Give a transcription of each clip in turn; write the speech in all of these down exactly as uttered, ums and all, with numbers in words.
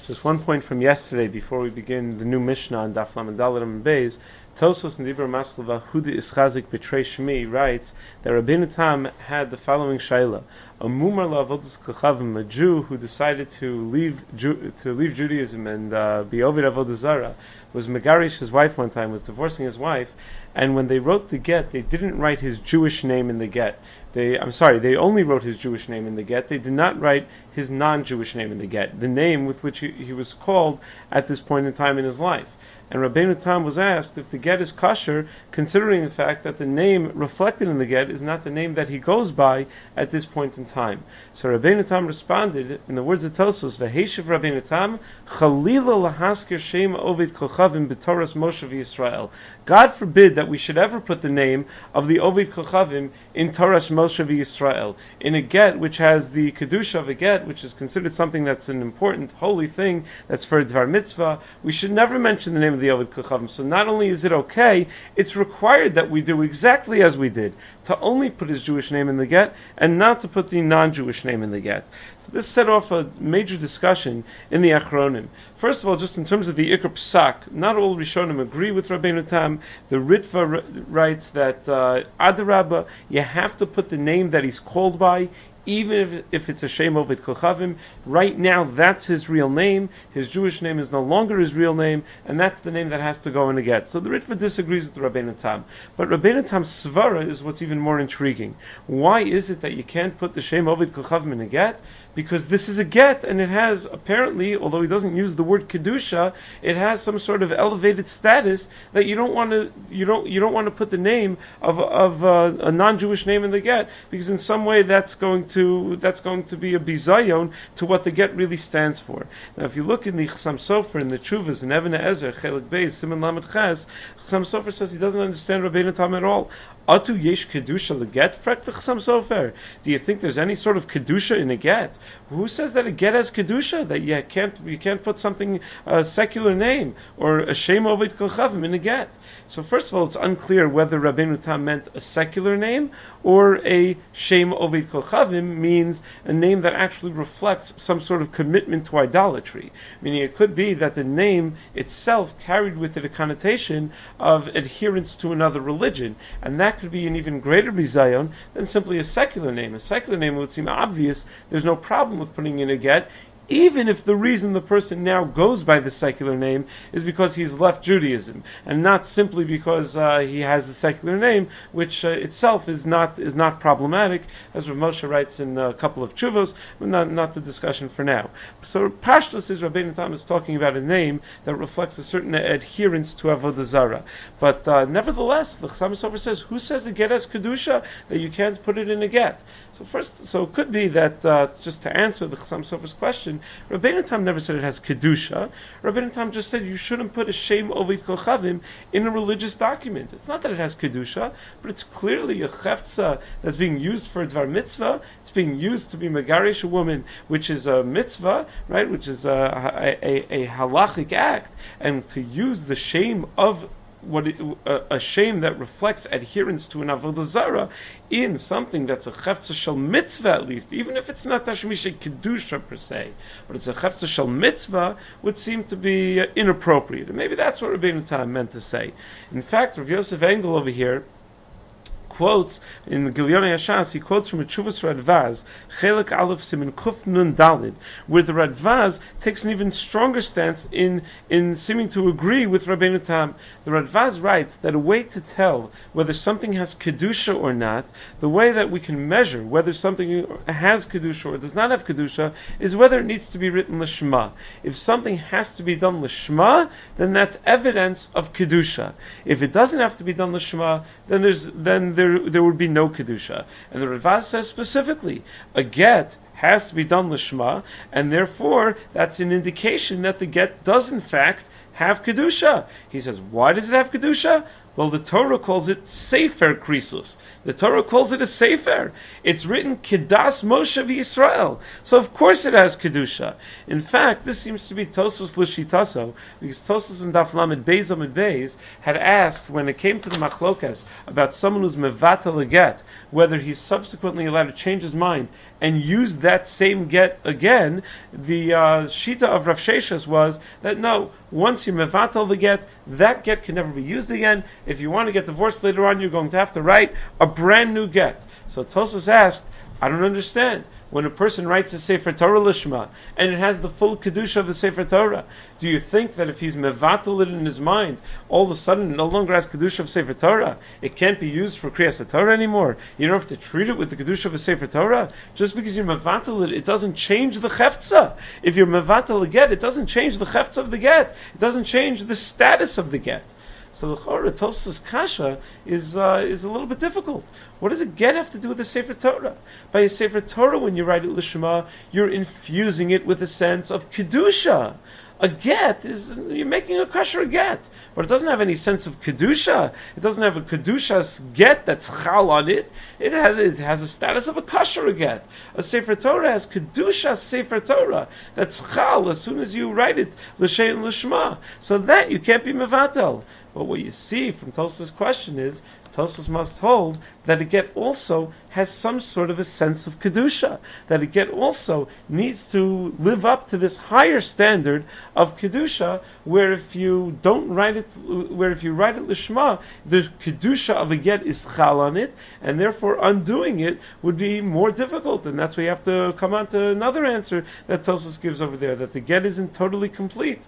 Just one point from yesterday before we begin the new Mishnah on Daf Lamed Daled and Beis. Tosos and Dibur Maslava Hudi Ischazik Betrei Shmi writes that Rabbeinu Tam had the following shaila: a mumar la'avodas kochavim, a Jew who decided to leave Ju- to leave Judaism and uh, be ovid avodah zara, was megarish his wife one time, was divorcing his wife, and when they wrote the get, they didn't write his Jewish name in the get. They, I'm sorry, they only wrote his Jewish name in the get. They did not write his non-Jewish name in the get, the name with which he, he was called at this point in time in his life. And Rabbeinu Tam was asked if the get is kosher, considering the fact that the name reflected in the get is not the name that he goes by at this point in time. So Rabbeinu Tam responded in the words of Tosos, "V'heishiv Rabbeinu Tam, Chalila lahaskir shem ovid kochavim b'toras Moshe v'Yisrael." God forbid that we should ever put the name of the ovid kochavim in Toras Moshe v'Yisrael, in a get which has the kedusha of a get, which is considered something that's an important, holy thing, that's for a dvar mitzvah. We should never mention the name of the Ovid Kochavim. So not only is it okay, it's required that we do exactly as we did, to only put his Jewish name in the get and not to put the non-Jewish name in the get. So this set off a major discussion in the Achronim. First of all, just in terms of the Iker Psak, not all Rishonim agree with Rabbeinu Tam. The Ritva writes that uh, Adarabba, you have to put the name that he's called by, even if, if it's a Shem Ovid Kochavim. Right now, that's his real name. His Jewish name is no longer his real name, and that's the name that has to go in a get. So the Ritva disagrees with Rabbeinu Tam. But Rabbeinu Tam's svara is what's even more intriguing. Why is it that you can't put the Shem Ovid Kochavim in a get? Because this is a get, and it has, apparently, although he doesn't use the word kedusha, it has some sort of elevated status that you don't want to you don't you don't want to put the name of of uh, a non-Jewish name in the get, because in some way that's going to that's going to be a bizayon to what the get really stands for. Now, if you look in the Chassam Sofer, in the Chuvas, in Even Ezer, Chelik Beis, Siman Lamed Ches, Chassam Sofer says he doesn't understand Rabbeinu Tam at all. Atu yesh kedusha leget? Frek the Chassam Sofer. Do you think there's any sort of kedusha in a get? Who says that a get has kedusha? That you can't you can't put something a secular name or a shem ovid kochavim in a get. So first of all, it's unclear whether Rabbeinu Tam meant a secular name or a shem ovid kochavim means a name that actually reflects some sort of commitment to idolatry. Meaning, it could be that the name itself carried with it a connotation of adherence to another religion, and that could be an even greater bizayon than simply a secular name. A secular name would seem obvious. There's no problem with putting in a get, even if the reason the person now goes by the secular name is because he's left Judaism, and not simply because uh, he has a secular name, which uh, itself is not is not problematic, as Rav Moshe writes in a couple of tshuvos, but not, not the discussion for now. So Pashtus is Rabbeinu Tam is talking about a name that reflects a certain adherence to Avodah Zarah. But uh, nevertheless, the Chassam Sofer says, who says a get has kedusha, that you can't put it in a get? So first, so it could be that, uh, just to answer the Chassam Sofer's question, Rabbeinu Tam never said it has kedusha. Rabbeinu Tam just said you shouldn't put a shem ovid kochavim in a religious document. It's not that it has kedusha, but it's clearly a chefza that's being used for a dvar mitzvah. It's being used to be megarish a woman, which is a mitzvah, right? Which is a, a, a, a halachic act, and to use the shame of what it, a, a shame that reflects adherence to an avodah zara in something that's a chefza shel mitzvah, at least, even if it's not tashmisha kedusha per se, but it's a chefza shel mitzvah, would seem to be uh, inappropriate. And maybe that's what Rabbeinu Tam meant to say. In fact, Rav Yosef Engel over here quotes in the Gilyon Yashas, he quotes from a Chuvas Radvaz, Chelik Aleph Siman Kuf Nun Dalid, where the Radvaz takes an even stronger stance in in seeming to agree with Rabbeinu Tam. The Radvaz writes that a way to tell whether something has kedusha or not, the way that we can measure whether something has kedusha or does not have kedusha, is whether it needs to be written lishma. If something has to be done lishma, then that's evidence of kedusha. If it doesn't have to be done lishma, then there's then there there would be no kedusha. And the Radvaz says specifically, a get has to be done lishma, and therefore that's an indication that the get does in fact have kedusha. He says, why does it have kedusha? Well, the Torah calls it sefer krisus. The Torah calls it a sefer. It's written Kedas Moshe v'Yisrael. So of course it has kedusha. In fact, this seems to be Tosfos L'Shitaso, because Tosfos and Daf Lamed Beis Amud Beis had asked when it came to the machlokas about someone who's mevatel a get, whether he's subsequently allowed to change his mind and use that same get again. The uh, shita of Rav Sheshes was that no, once you mevatel the get, that get can never be used again. If you want to get divorced later on, you're going to have to write a brand new get. So Tosfos asked, I don't understand. When a person writes a Sefer Torah Lishma, and it has the full Kedusha of the Sefer Torah, do you think that if he's mevatel it in his mind, all of a sudden it no longer has Kedusha of Sefer Torah? It can't be used for Kriyas Torah anymore? You don't have to treat it with the Kedusha of a Sefer Torah? Just because you're mevatel it, it doesn't change the Chefza. If you're mevatel a get, it doesn't change the Chefza of the get. It doesn't change the status of the get. So the Chorah Tosfos Kasha is uh, is a little bit difficult. What does a get have to do with the Sefer Torah? By a Sefer Torah, when you write it Lishma, you're infusing it with a sense of Kedusha. A get is, you're making a kosher get, but it doesn't have any sense of Kedusha. It doesn't have a Kedusha's get that's chal on it. It has it has a status of a kosher get. A Sefer Torah has Kedusha Sefer Torah that's chal as soon as you write it L'Shem Lishma. So that you can't be mevatel. But what you see from Tosfos' question is, Tosfos must hold that a get also has some sort of a sense of Kedusha. That a get also needs to live up to this higher standard of Kedusha, where if you don't write it, where if you write it Lishma, the Kedusha of a get is chal on it, and therefore undoing it would be more difficult. And that's why you have to come on to another answer that Tosfos gives over there, that the get isn't totally complete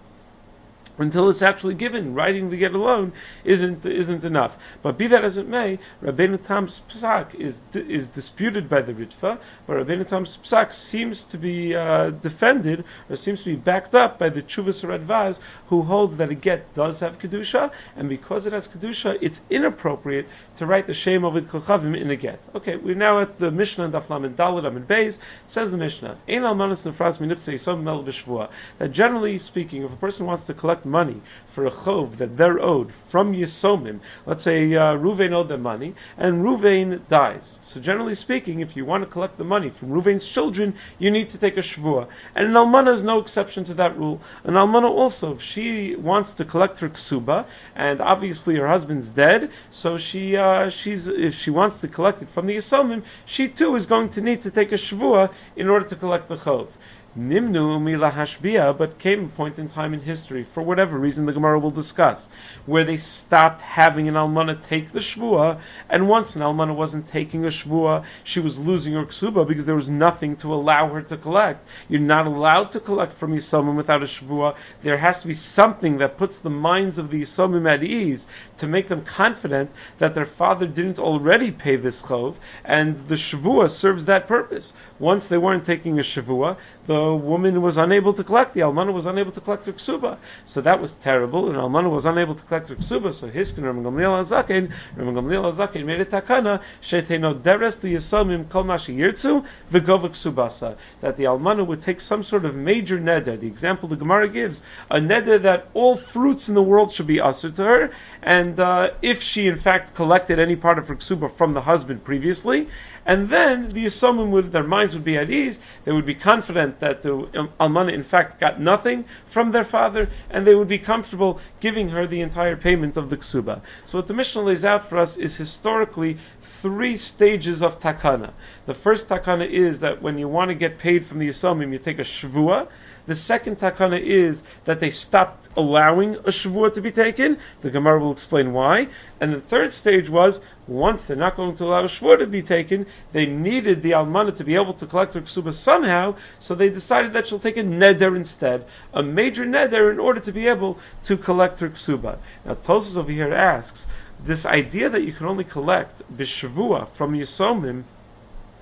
until it's actually given. Writing the get alone isn't isn't enough. But be that as it may, Rabbeinu Tam's psak is is disputed by the Ritva, but Rabbeinu Tam's psak seems to be uh, defended, or seems to be backed up by the Tshuvas Radvaz, who holds that a get does have kedusha, and because it has kedusha, it's inappropriate to write the Shem Ovid Kochavim in a get. Okay, we're now at the Mishnah and Daf Lamed Daled Amud Beis. Says the Mishnah, Ein almanas nefras minitzei yisom mel b'shvua. That generally speaking, if a person wants to collect money for a chov that they're owed from Yisomim, let's say uh, Ruvain owed them money, and Ruvain dies. So generally speaking, if you want to collect the money from Ruvain's children, you need to take a shvua. And an almana is no exception to that rule. An almana also, if she wants to collect her ksuba, and obviously her husband's dead, so she uh, she's if she wants to collect it from the Yisomim, she too is going to need to take a shvua in order to collect the chov. Nimnu mila hashbia, but came a point in time in history, for whatever reason the Gemara will discuss, where they stopped having an almana take the shvua, and once an almana wasn't taking a shvua, she was losing her ksuba because there was nothing to allow her to collect. You're not allowed to collect from Yisomim without a shvua. There has to be something that puts the minds of the Yisomim at ease to make them confident that their father didn't already pay this chov, and the shvua serves that purpose. Once they weren't taking a shvua, the woman was unable to collect, the almana was unable to collect her ksuba. So that was terrible, and almana was unable to collect her ksuba, so Hiskin, Rabban Gamliel HaZaken, Rabban Gamliel HaZaken made a takana, sheteino deres liyasomim kol mashi yirtzu, v'gova ksubasa, that the almana would take some sort of major neder. The example the Gemara gives, a neder that all fruits in the world should be asur to her, and uh, if she in fact collected any part of her ksuba from the husband previously, and then the Yisomim would, their minds would be at ease, they would be confident that the almana in fact got nothing from their father, and they would be comfortable giving her the entire payment of the ksuba. So what the Mishnah lays out for us is historically three stages of takana. The first takana is that when you want to get paid from the Yisomim, you take a shvua. The second takana is that they stopped allowing a shvua to be taken. The Gemara will explain why. And the third stage was, once they're not going to allow a shvua to be taken, they needed the almana to be able to collect her ksuba somehow, so they decided that she'll take a neder instead, a major neder, in order to be able to collect her ksuba. Now Tosfos over here asks, this idea that you can only collect b'shvua from Yisomim,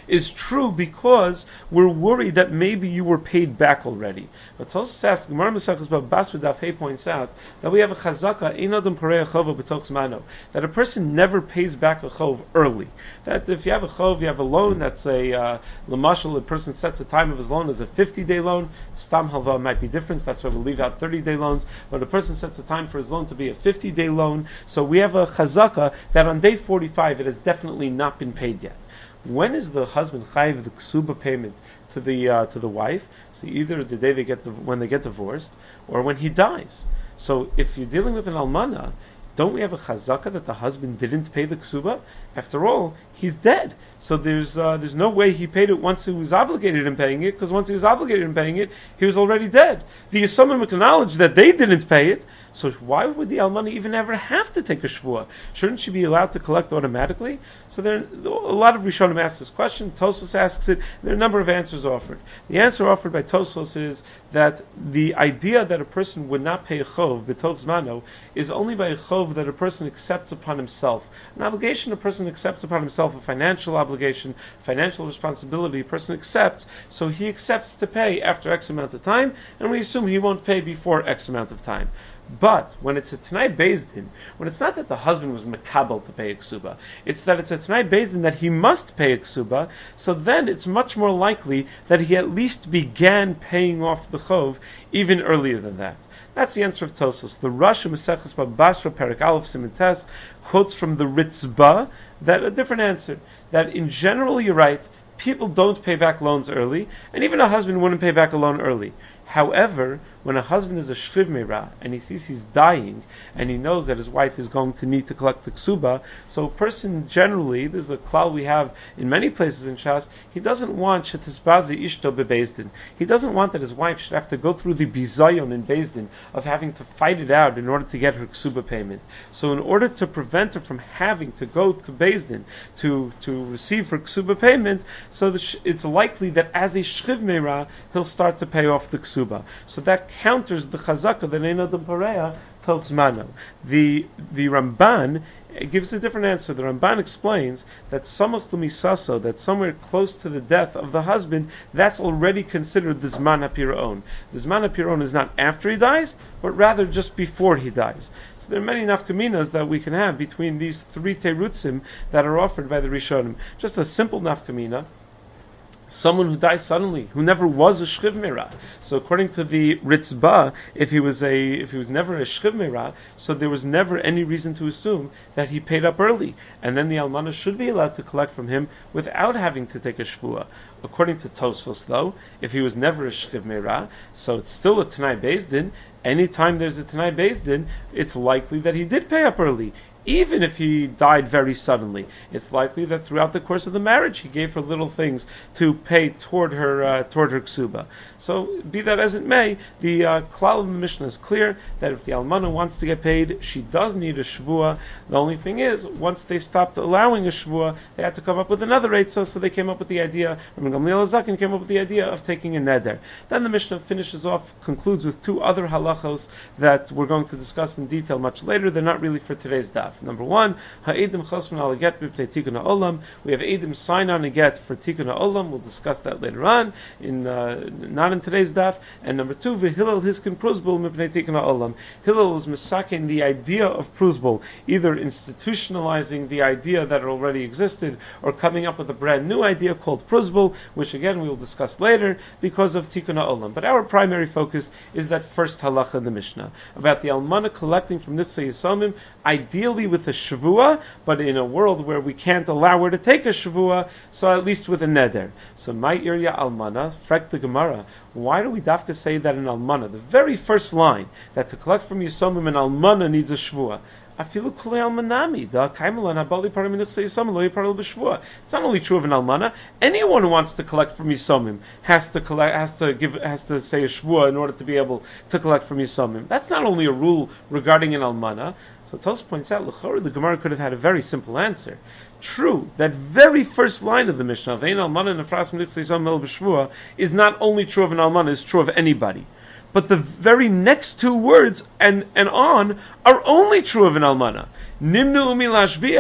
is true because we're worried that maybe you were paid back already. But Tosfos asks, Gemara Maseches Bava Basra Daf Hey points out that we have a chazaka ein adam parei chova b'toch zmano, that a person never pays back a chov early. That if you have a chov, you have a loan that's a uh, lemashal, a person sets the time of his loan as a fifty-day loan. Stam halva might be different. That's why we leave out thirty-day loans. But a person sets the time for his loan to be a fifty-day loan. So we have a chazaka that on day forty-five it has definitely not been paid yet. When is the husband chayiv the ksuba payment to the uh, to the wife? So either the day they get the, when they get divorced, or when he dies. So if you're dealing with an almana, don't we have a chazaka that the husband didn't pay the ksuba? After all, he's dead. So there's uh, there's no way he paid it once he was obligated in paying it, because once he was obligated in paying it, he was already dead. The Yisomim acknowledge that they didn't pay it, so why would the almana even ever have to take a shvuah? Shouldn't she be allowed to collect automatically? So there, a lot of Rishonim ask this question. Tosfos asks it. There are a number of answers offered. The answer offered by Tosfos is that the idea that a person would not pay a chov b'toch zmano is only by a chov that a person accepts upon himself. An obligation a person accepts upon himself, a financial obligation, financial responsibility a person accepts, so he accepts to pay after X amount of time, and we assume he won't pay before X amount of time. But when it's a Tanai Beis Din, when it's not that the husband was makabel to pay a ksuba, it's that it's a Tanai Beis Din that he must pay a ksuba, so then it's much more likely that he at least began paying off the chov even earlier than that. That's the answer of Tosfos. The Rashi Maseches Bava Basra Perek Aleph Siman Tes quotes from the Ritzbah that a different answer. That in general, you're right, people don't pay back loans early, and even a husband wouldn't pay back a loan early. However, when a husband is a shriv meira and he sees he's dying and he knows that his wife is going to need to collect the ksuba, so a person generally, there's a klal we have in many places in Shas, he doesn't want shetisbazi ishto bebeis din. He doesn't want that his wife should have to go through the bizayon in beis din of having to fight it out in order to get her ksuba payment. So in order to prevent her from having to go to beis din to, to receive her ksuba payment, so the sh- it's likely that as a shriv meira he'll start to pay off the ksuba. So that counters the chazaka that ein adam pareya toch zmano. The the Ramban gives a different answer. The Ramban explains that samach l'misaso, that somewhere close to the death of the husband, that's already considered the zman hapiraon. The zman hapiraon is not after he dies, but rather just before he dies. So there are many nafkaminas that we can have between these three terutzim that are offered by the Rishonim. Just a simple nafkamina. Someone who dies suddenly, who never was a shchiv meira. So according to the Ritzbah, if he was a, if he was never a shchiv meira, so there was never any reason to assume that he paid up early, and then the almana should be allowed to collect from him without having to take a shvuah. According to Tosfos, though, if he was never a shchiv meira, so it's still a Tanai Beis Din. Anytime there's a Tanai Beis Din, it's likely that he did pay up early. Even if he died very suddenly, it's likely that throughout the course of the marriage he gave her little things to pay toward her uh, toward her ksuba. So, be that as it may, the uh, klal of the Mishnah is clear that if the almana wants to get paid, she does need a shvuah. The only thing is, once they stopped allowing a shvuah, they had to come up with another eitzah, so they came up with the idea, Rabbi Gamliel Zaken came up with the idea of taking a neder. Then the Mishnah finishes off, concludes with two other halachos that we're going to discuss in detail much later. They're not really for today's daf. Number one, ha'edim chosman al get b'pnei tikkun ha'olam. We have edim sign on a get for tikkun ha'olam. We'll discuss that later on, in uh, not in today's daf. And number two, v'hillel hiskin pruzbul mipnei tikkun ha'olam. Hillel was misakin the idea of pruzbul, either institutionalizing the idea that already existed, or coming up with a brand new idea called pruzbul, which again we will discuss later because of tikkun ha'olam. But our primary focus is that first halacha in the Mishnah about the almana collecting from nichsei yisomim, ideally with a shavua, but in a world where we can't allow her to take a shavua, so at least with a neder. So my irya almana, frek the Gemara, why do we dafka say that in almana, the very first line, that to collect from yisomim an almana needs a shavua? Afilu kulei almanami, da kaimelan habali parim nichsei yisomim lo yiparel b'shvua. It's not only true of an almana. Anyone who wants to collect from yisomim has to collect, has to give, has to say a shvua in order to be able to collect from yisomim. That's not only a rule regarding an almana. So Tosfos points out, l'chorah, the Gemara could have had a very simple answer. True, that very first line of the Mishnah, "Vein almana nefras nichsei yisomim lo b'shvua," is not only true of an almana; it's true of anybody. But the very next two words and, and on are only true of an almana. Nimnu umi lashbia.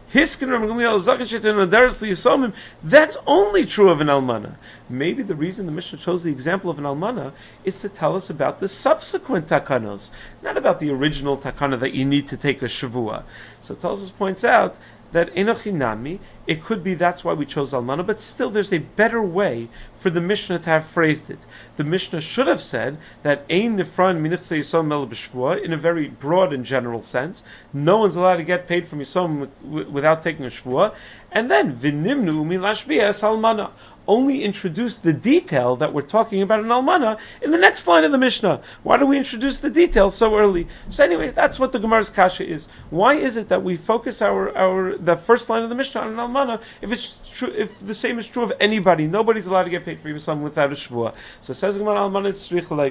That's only true of an almana. Maybe the reason the Mishnah chose the example of an almana is to tell us about the subsequent takanos, not about the original takana that you need to take a shavua. So Tosfos points out that enochinami, it could be that's why we chose almana, but still there's a better way for the Mishnah to have phrased it. The Mishnah should have said that ein nifran minichse yisom mel b'shvua in a very broad and general sense. No one's allowed to get paid from yisom without taking a shvua, and then v'nimnu milashvia es almana. Only introduce the detail that we're talking about in almana in the next line of the Mishnah. Why do we introduce the detail so early? So anyway, that's what the Gemara's kasha is. Why is it that we focus our, our the first line of the Mishnah on an almana if it's true, if the same is true of anybody? Nobody's allowed to get paid for someone without a shvua. So it says the Gemara almana tzrich.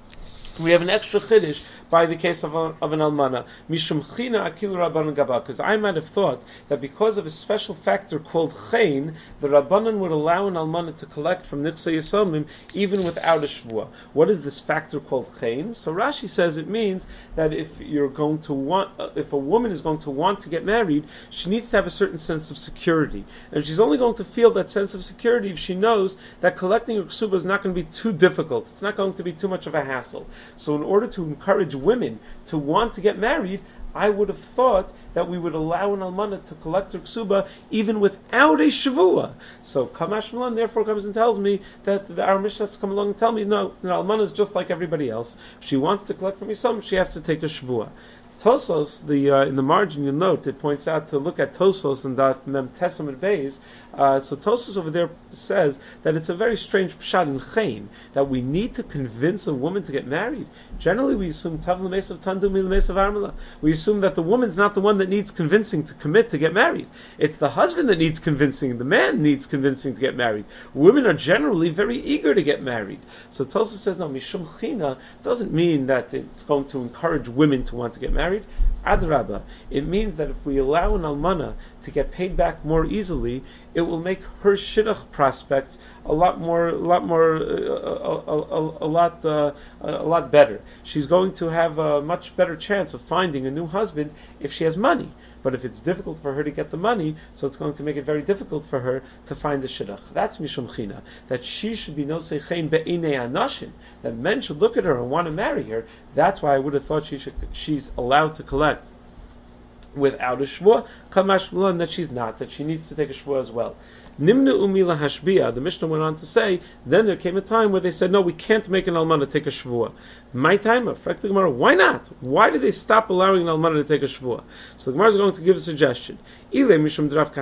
We have an extra chiddush by the case of, a, of an almana. Mishum china akil rabbanan gaba. Because I might have thought that because of a special factor called chen, the rabbanan would allow an almana to collect from nitzei yisomim even without a shvua. What is this factor called chen? So Rashi says it means that if you're going to want, uh, if a woman is going to want to get married, she needs to have a certain sense of security, and she's only going to feel that sense of security if she knows that collecting a ksuba is not going to be too difficult. It's not going to be too much of a hassle. So in order to encourage women to want to get married, I would have thought that we would allow an almana to collect her ksuba even without a shavua. So Kamash Malan therefore comes and tells me that the, our Mishnah has to come along and tell me, no, an almana is just like everybody else. If she wants to collect from Yisam, she has to take a shavua. Tosfos, the uh, in the margin you'll note, it points out to look at Tosfos and Daf Mem Tesam and Beis. Uh, so Tosfos over there says that it's a very strange pshat in Chaim that we need to convince a woman to get married. Generally, we assume Tav l'mesav Tandu mi l'mesav Armela. We assume that the woman's not the one that needs convincing to commit to get married. It's the husband that needs convincing. The man needs convincing to get married. Women are generally very eager to get married. So Tosfos says no, Mishum China doesn't mean that it's going to encourage women to want to get married. Adrabah, it means that if we allow an almana to get paid back more easily, it will make her shidduch prospects a lot more, a lot more, uh, a, a, a, a lot, uh, a lot better. She's going to have a much better chance of finding a new husband if she has money. But if it's difficult for her to get the money, so it's going to make it very difficult for her to find the shidduch. That's mishum china, that she should be nosei chen be'inei anashim, that men should look at her and want to marry her. That's why I would have thought she should, she's allowed to collect without a shvua. Kamash Mulan, that she's not, that she needs to take a shvua as well. Nimna umila hashbia. The Mishnah went on to say, then there came a time where they said, no, we can't make an almana take a shvua. My time, why not? Why did they stop allowing an almana to take a shvua? So the Gemara is going to give a suggestion. If you're going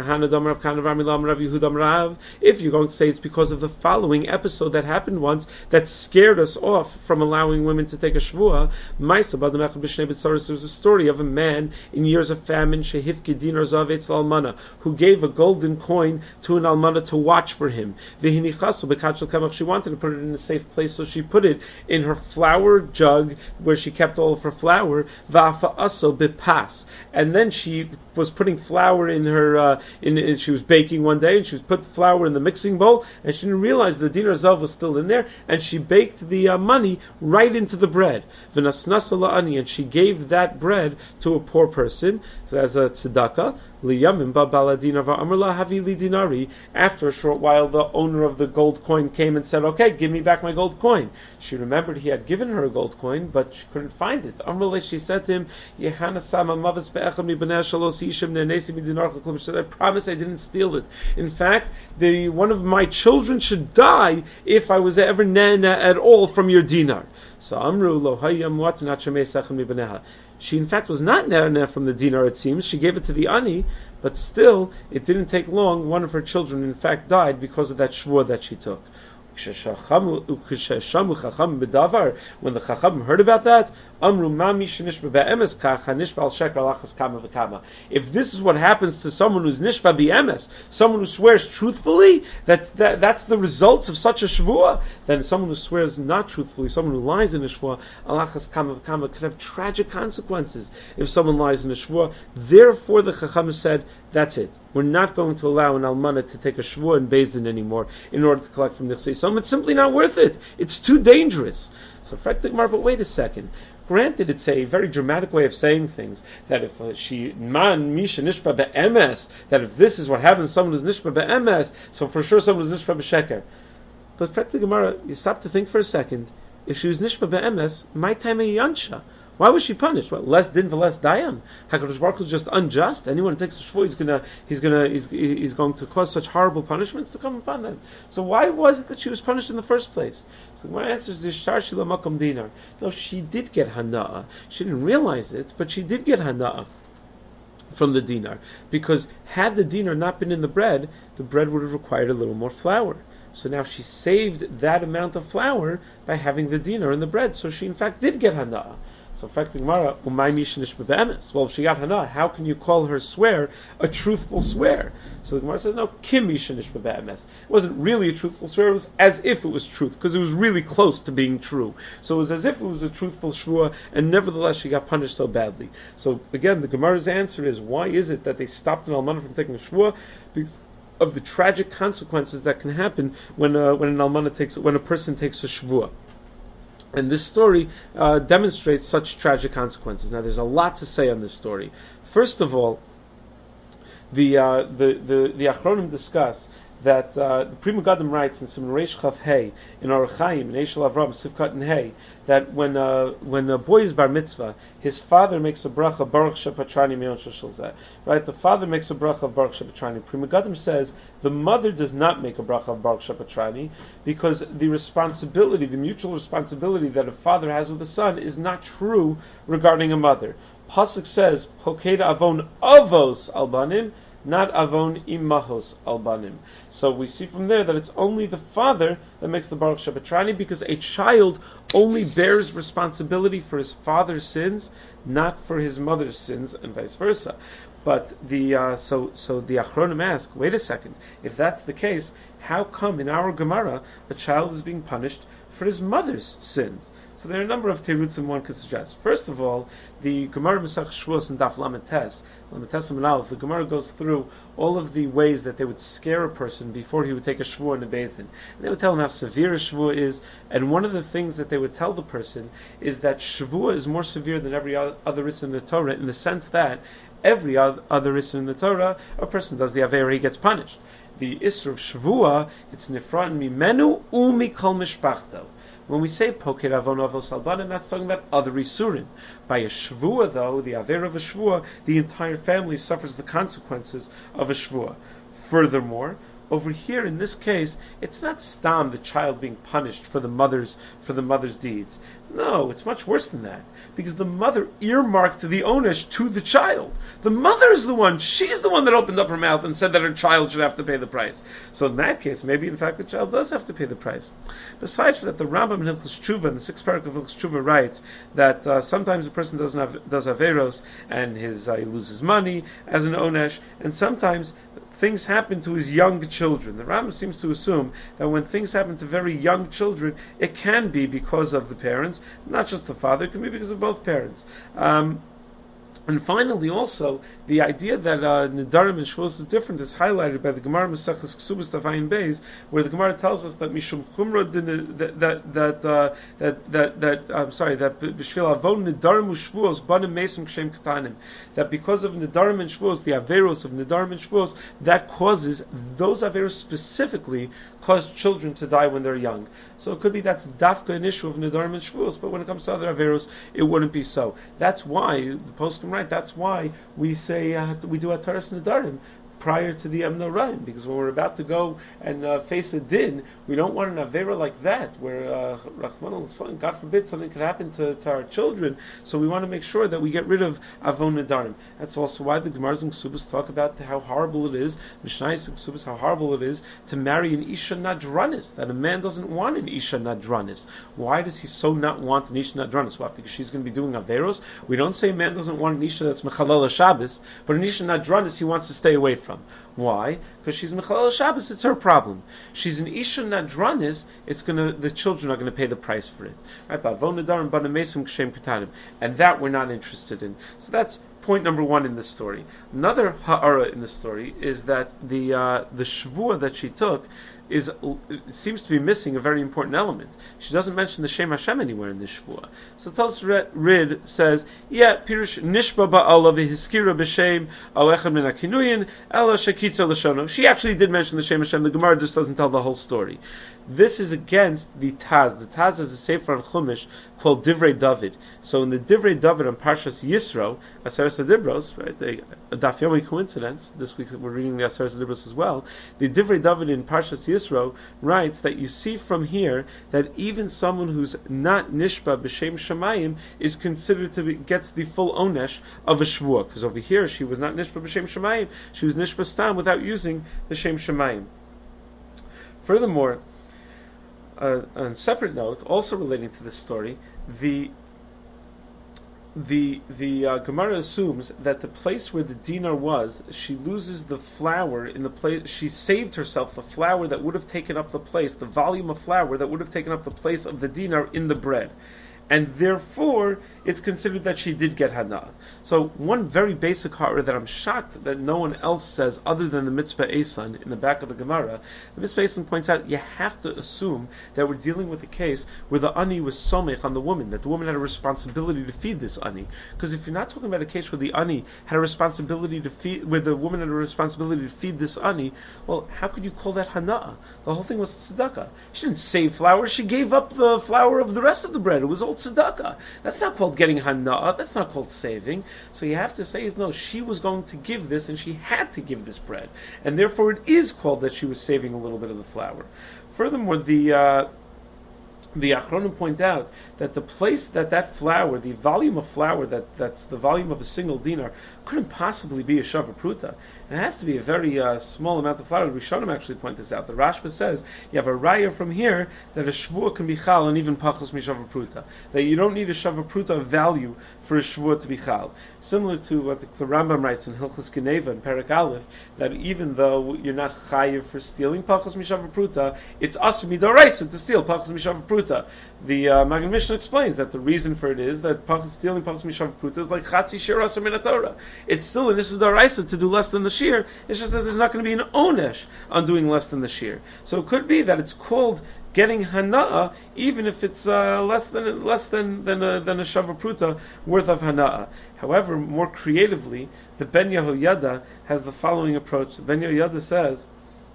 to say it's because of the following episode that happened once that scared us off from allowing women to take a shvua, there was a story of a man in years of famine who gave a golden coin to an almana to watch for him. She wanted to put it in a safe place, so she put it in her flour jug where she kept all of her flour, and then she was putting flour in her, uh, in, in, she was baking one day, and she was put flour in the mixing bowl, and she didn't realize the dinar zav was still in there, and she baked the uh, money right into the bread. And she gave that bread to a poor person as a tzedakah. After a short while, the owner of the gold coin came and said, okay, give me back my gold coin. She remembered he had given her a gold coin, but she couldn't find it. She said to him, I promise I didn't steal it. In fact, the one of my children should die if I was ever nana at all from your dinar. So Amru lo hayam wat not shemei. She in fact was not nana from the dinar, it seems. She gave it to the ani, but still, it didn't take long. One of her children in fact died because of that shvua that she took. When the Chacham heard about that, if this is what happens to someone who's nishva b'emes, someone who swears truthfully, that, that that's the results of such a shvua, then someone who swears not truthfully, someone who lies in a shvua, alachas kama v'kama, could have tragic consequences if someone lies in a shvua. Therefore, the Chacham said, that's it. We're not going to allow an almana to take a shvua in Beis Din anymore in order to collect from Nichsei Yisomim. It's simply not worth it. It's too dangerous. So, Frek the Gemara, but wait a second. Granted, it's a very dramatic way of saying things, that if uh, she, man, misha nishba be'emes, that if this is what happens, someone is nishba be'emes, so for sure someone is nishba be'sheker. But frankly, Gemara, you stop to think for a second, if she was nishba be'emes, my time a yansha. Why was she punished? What, less din for less dayam? HaKadosh Baruch Hu is just unjust. Anyone who takes a shvuah, he's gonna, he's gonna, he's, he's going to cause such horrible punishments to come upon them. So why was it that she was punished in the first place? So my answer is this: Shar Shila Makom Dinar. No, she did get hana'ah. She didn't realize it, but she did get hana'ah from the dinar, because had the dinar not been in the bread, the bread would have required a little more flour. So now she saved that amount of flour by having the dinar in the bread. So she in fact did get hana'ah. So, frankly, Gemara, umay misha nishba be'emes. Well, if she got hana, how can you call her swear a truthful swear? So the Gemara says, no, kim misha nishba be'emes. It wasn't really a truthful swear. It was as if it was truth, because it was really close to being true. So it was as if it was a truthful shvua, and nevertheless she got punished so badly. So again, the Gemara's answer is, why is it that they stopped an almana from taking a shvua? Because of the tragic consequences that can happen when uh, when an almana takes when a person takes a shvua. And this story uh, demonstrates such tragic consequences. Now, there's a lot to say on this story. First of all, the uh, the the, the Achronim discuss that uh, the Pri Megadim writes in Siman Reish Chaf Hey in Orach Chaim in Eshel Avram Sivkat and Hey that when uh, when a boy is bar mitzvah, his father makes a bracha Baruch Shepatrani Me'on Shoshalzeh. Right, the father makes a bracha of Baruch Shepatrani. Pri Megadim says the mother does not make a bracha of Baruch Shepatrani because the responsibility, the mutual responsibility that a father has with a son, is not true regarding a mother. Pasuk says Pokeda Avon Avos Albanim, not avon imahos albanim. So we see from there that it's only the father that makes the Baruch Shepatrani, because a child only bears responsibility for his father's sins, not for his mother's sins, and vice versa. But the uh, so so the Achronim ask, wait a second, if that's the case, how come in our Gemara a child is being punished for his mother's sins? So there are a number of terutzim one could suggest. First of all, the Gemara Masach Shavuos and Daf Lamed Tes, Lamed Tes Amud Aleph, the Gemara goes through all of the ways that they would scare a person before he would take a shvuah in the Beis Din. They would tell him how severe a shvuah is, and one of the things that they would tell the person is that shvuah is more severe than every other issur in the Torah, in the sense that every other issur in the Torah, a person does the Aveira, he gets punished. The issur of shvuah, it's nifran mimenu umikol mishpachto. When we say Poker Avon Avos Albanim, that's talking about other Isurim. By a Shvuah, though, the Aver of a Shvuah, the entire family suffers the consequences of a Shvuah. Furthermore, over here in this case, it's not Stam, the child being punished for the mother's for the mother's deeds. No, it's much worse than that, because the mother earmarked the onesh to the child. The mother is the one; she's the one that opened up her mouth and said that her child should have to pay the price. So in that case, maybe in fact the child does have to pay the price. Besides that, the Rambam in Hilchos Tshuva, in the sixth paragraph of Hilchos Tshuva, writes that uh, sometimes a person doesn't have does averos and his uh, he loses money as an onesh, and sometimes things happen to his young children. The Rambam seems to assume that when things happen to very young children, it can be because of the parents, not just the father, it can be because of both parents. Um, and finally, also, the idea that uh, Nidarim and Shvuos is different is highlighted by the Gemara Maseches Ksubas Tavayin Beis, where the Gemara tells us that Mishum Chumra that that that uh, that that, that I'm sorry that B'Shvil Avon Nidarim u'Shvuos Banim Mesim Kshem Katanim, that because of Nidarim and Shvuos, the Averos of Nidarim and Shvuos, that causes those Averos specifically cause children to die when they're young. So it could be that's dafka an issue of Nidarim and Shvuos, but when it comes to other Averos, it wouldn't be so. That's why the poskim write. That's why we say uh, we do Ataras Nidarim prior to the Emno Raim, because when we're about to go and uh, face a din, we don't want an Avera like that, where uh, Rahman al God forbid something could happen to, to our children, so we want to make sure that we get rid of Avon Nidarim. That's also why the Gemaras and Ksubas talk about how horrible it is, Mishnayos and Ksubas, how horrible it is to marry an Isha Nadranis, that a man doesn't want an Isha Nadranis. Why does he so not want an Isha Nadranis? What, because she's going to be doing Averos? We don't say a man doesn't want an Isha that's Mechalel Shabbos, but an Isha Nadranis he wants to stay away from. Why? Because she's Mechalel Shabbos, it's her problem. She's an Isha Nadranis, it's gonna the children are gonna pay the price for it. Right? And that we're not interested in. So that's point number one in this story. Another ha'ara in the story is that the uh, the shvuah that she took, is it seems to be missing a very important element. She doesn't mention the Shem Hashem anywhere in this Shvuah. So Tosfos Rid says, yeah, Pirush Nishba Ba'ala v'Hiskira b'Shem Alechad min HaKinuyin Ela Shekitza L'Shono. She actually did mention the Shem Hashem. The Gemara just doesn't tell the whole story. This is against the Taz. The Taz is a sefer on Chumash called Divrei David. So in the Divrei David on Parshas Yisro, Aseret Dibros, right, a, a Daf Yomi coincidence. This week we're reading the Aseret Dibros as well. The Divrei David in Parshas Yisro writes that you see from here that even someone who's not Nishba B'Shem Shemayim is considered to be, gets the full onesh of a Shvuah. Because over here she was not Nishba B'Shem Shemayim, she was Nishba Stam without using the Shem Shemayim. Furthermore, Uh, on a separate note, also relating to this story, the the the uh, Gemara assumes that the place where the dinar was, she loses the flour in the place. She saved herself the flour that would have taken up the place, the volume of flour that would have taken up the place of the dinar in the bread. And therefore, it's considered that she did get hana. So one very basic hara that I'm shocked that no one else says other than the Mitzvah Esan in the back of the Gemara, the Mitzvah Esan points out you have to assume that we're dealing with a case where the ani was somech on the woman, that the woman had a responsibility to feed this ani. Because if you're not talking about a case where the ani had a responsibility to feed, where the woman had a responsibility to feed this ani, well, how could you call that hana? The whole thing was tzedakah. She didn't save flour, she gave up the flour of the rest of the bread. It was all tzedakah. That's not called getting hana, that's not called saving. So you have to say is no, she was going to give this and she had to give this bread. And therefore it is called that she was saving a little bit of the flour. Furthermore, the uh, the Achronim point out that the place that that flour, the volume of flour that, that's the volume of a single dinar, couldn't possibly be a shava pruta. It has to be a very uh, small amount of flour. The Rishonim actually point this out. The Rashba says you have a raya from here that a shvuah can be chal and even pachos mishava pruta. That you don't need a shava pruta value for a shvuah to be chal. Similar to what the, the Rambam writes in Hilchos Geneva in Perek Aleph, that even though you're not chayiv for stealing pachos mishava pruta, it's asur midoraisa to steal pachos mishava pruta. The uh, Magen Mishnah explains that the reason for it is that pachos, stealing pachos mishava pruta is like chatzi shir asur min haTorah. It's still an issur d'oraisa to do less than the shir. It's just that there's not going to be an onesh on doing less than the shir. So it could be that it's called getting hana'a, even if it's uh, less than less than than a, than a shava pruta worth of hana'a. However, more creatively, the Ben Yehoyada has the following approach. The Ben Yehoyada says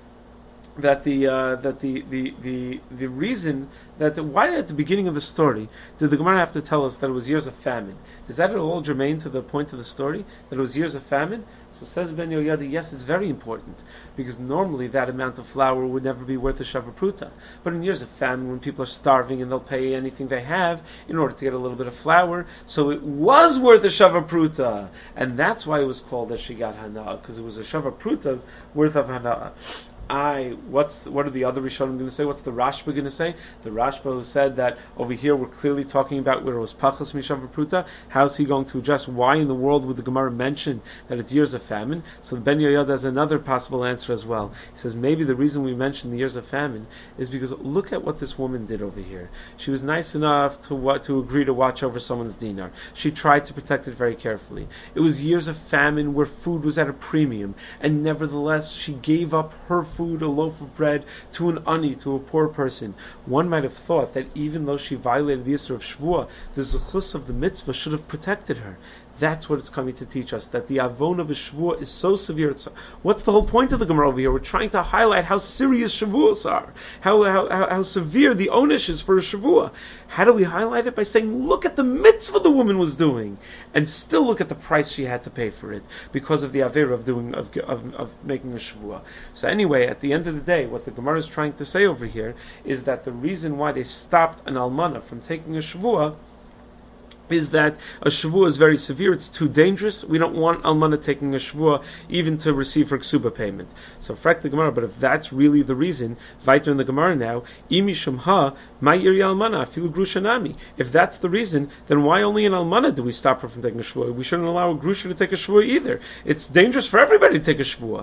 that the uh, that the, the the the reason that the, why at the beginning of the story did the Gemara have to tell us that it was years of famine? Is that at all germane to the point of the story, that it was years of famine? So says Ben Yehoyada, yes, it's very important, because normally that amount of flour would never be worth a shava pruta. But in years of famine, when people are starving and they'll pay anything they have in order to get a little bit of flour, so it was worth a shava pruta, and that's why it was called that she got hana, because it was a shava pruta's worth of hana. I, what's what are the other Rishonim going to say? What's the Rashba going to say? The Rashba who said that over here we're clearly talking about where it was pachos mishava pruta. How's he going to address why in the world would the Gemara mention that it's years of famine? So the Ben Yehoyada has another possible answer as well. He says maybe the reason we mention the years of famine is because look at what this woman did over here. She was nice enough to what to agree to watch over someone's dinar. She tried to protect it very carefully. It was years of famine where food was at a premium, and nevertheless she gave up her food food, a loaf of bread, to an ani, to a poor person. One might have thought that even though she violated the Yisur of Shvuah, the Zechus of the mitzvah should have protected her. That's what it's coming to teach us, that the avon of a Shavuot is so severe. It's, what's the whole point of the Gemara over here? We're trying to highlight how serious Shavuos are, how, how, how, how severe the onish is for a Shavuot. How do we highlight it? By saying, look at the mitzvah the woman was doing, and still look at the price she had to pay for it, because of the avera of doing of, of, of making a Shavuot. So anyway, at the end of the day, what the Gemara is trying to say over here is that the reason why they stopped an almana from taking a Shavuot is that a Shavuah is very severe, it's too dangerous. We don't want Almana taking a Shavuah even to receive her Ksuba payment. So frak the Gemara, but if that's really the reason, Vaiter in the Gemara now, Imi Shumha, Ma'ir Almana, Afilu Grushanami. If that's the reason, then why only in Almana do we stop her from taking a Shavuah? We shouldn't allow a Grusha to take a Shavuah either. It's dangerous for everybody to take a Shavuah.